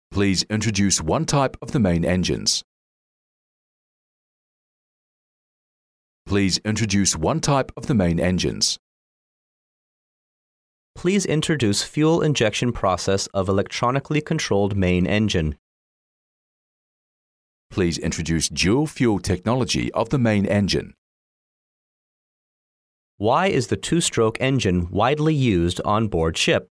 Please introduce one type of the main engines. Please introduce one type of the main engines. Please introduce fuel injection process of electronically controlled main engine. Please introduce dual fuel technology of the main engine. Why is the two-stroke engine widely used on board ship?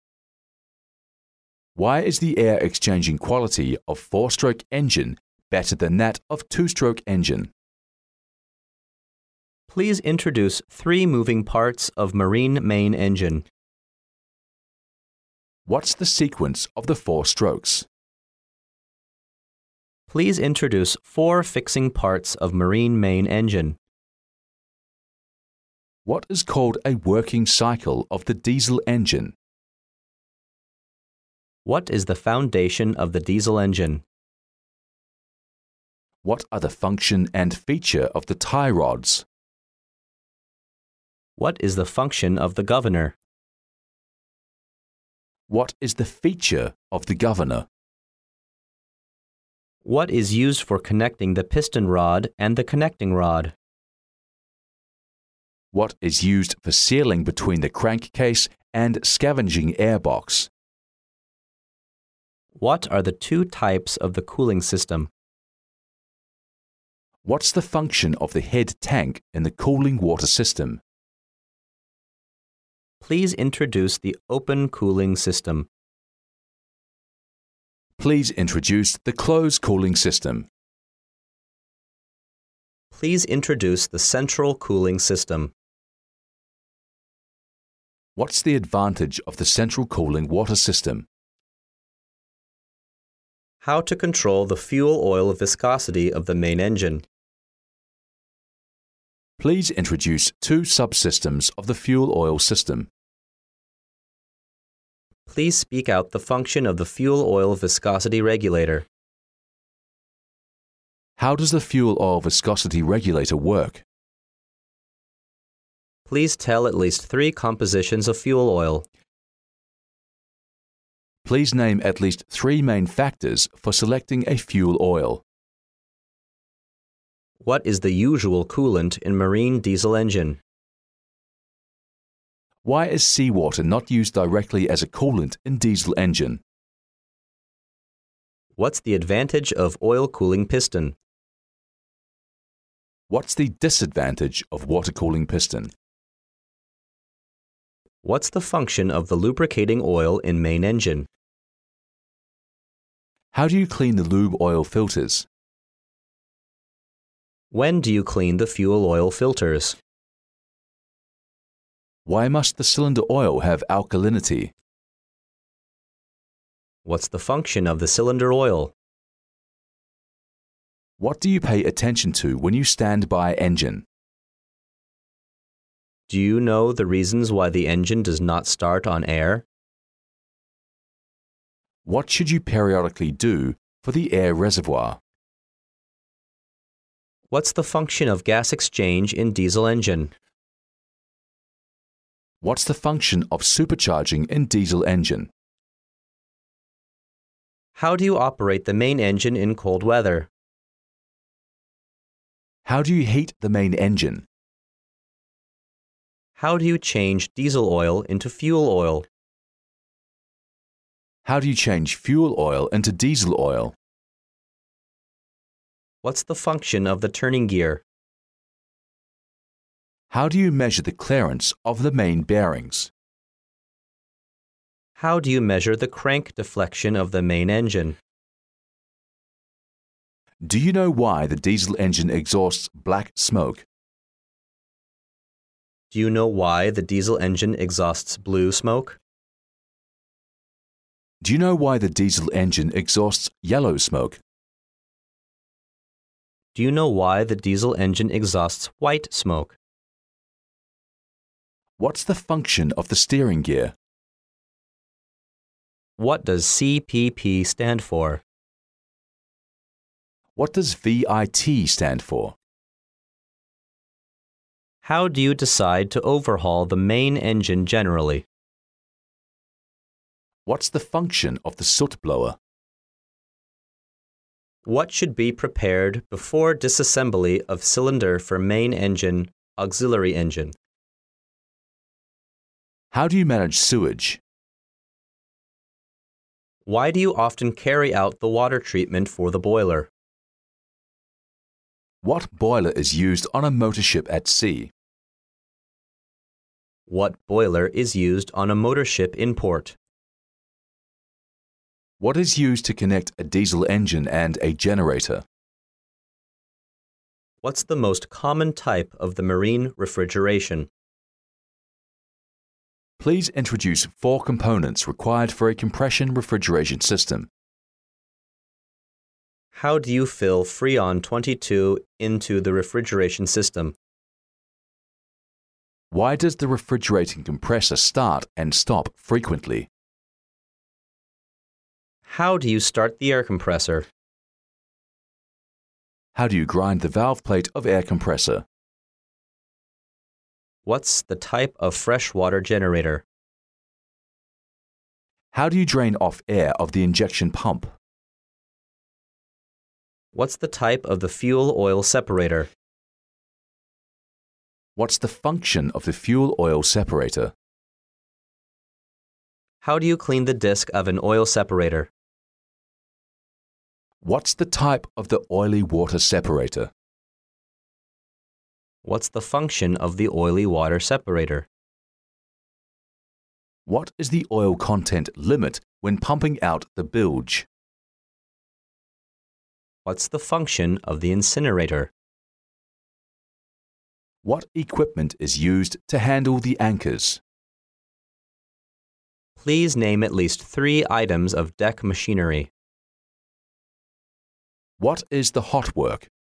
Why is the air exchanging quality of four-stroke engine better than that of two-stroke engine? Please introduce three moving parts of marine main engine. What's the sequence of the four strokes? Please introduce four fixing parts of marine main engine. What is called a working cycle of the diesel engine? What is the foundation of the diesel engine? What are the function and feature of the tie rods? What is the function of the governor? What is the feature of the governor? What is used for connecting the piston rod and the connecting rod? What is used for sealing between the crankcase and scavenging airbox? What are the two types of the cooling system? What's the function of the head tank in the cooling water system? Please introduce the open cooling system. Please introduce the closed cooling system. Please introduce the central cooling system. What's the advantage of the central cooling water system? How to control the fuel oil viscosity of the main engine. Please introduce two subsystems of the fuel oil system. Please speak out the function of the fuel oil viscosity regulator. How does the fuel oil viscosity regulator work? Please tell at least three compositions of fuel oil. Please name at least three main factors for selecting a fuel oil. What is the usual coolant in marine diesel engine? Why is seawater not used directly as a coolant in diesel engine? What's the advantage of oil cooling piston? What's the disadvantage of water cooling piston? What's the function of the lubricating oil in main engine? How do you clean the lube oil filters? When do you clean the fuel oil filters? Why must the cylinder oil have alkalinity? What's the function of the cylinder oil? What do you pay attention to when you stand by engine? Do you know the reasons why the engine does not start on air? What should you periodically do for the air reservoir? What's the function of gas exchange in diesel engine? What's the function of supercharging in diesel engine? How do you operate the main engine in cold weather? How do you heat the main engine? How do you change diesel oil into fuel oil? How do you change fuel oil into diesel oil? What's the function of the turning gear? How do you measure the clearance of the main bearings? How do you measure the crank deflection of the main engine? Do you know why the diesel engine exhausts black smoke? Do you know why the diesel engine exhausts blue smoke? Do you know why the diesel engine exhausts yellow smoke? Do you know why the diesel engine exhausts white smoke? What's the function of the steering gear? What does CPP stand for? What does VIT stand for? How do you decide to overhaul the main engine generally? What's the function of the soot blower? What should be prepared before disassembly of cylinder for main engine, auxiliary engine? How do you manage sewage? Why do you often carry out the water treatment for the boiler? What boiler is used on a motor ship at sea? What boiler is used on a motor ship in port? What is used to connect a diesel engine and a generator? What's the most common type of the marine refrigeration? Please introduce 4 components required for a compression refrigeration system. How do you fill Freon 22 into the refrigeration system? Why does the refrigerating compressor start and stop frequently? How do you start the air compressor? How do you grind the valve plate of air compressor? What's the type of freshwater generator? How do you drain off air of the injection pump? What's the type of the fuel oil separator? What's the function of the fuel oil separator? How do you clean the disc of an oil separator? What's the type of the oily water separator? What's the function of the oily water separator? What is the oil content limit when pumping out the bilge? What's the function of the incinerator? What equipment is used to handle the anchors? Please name at least 3 items of deck machinery. What is the hot work?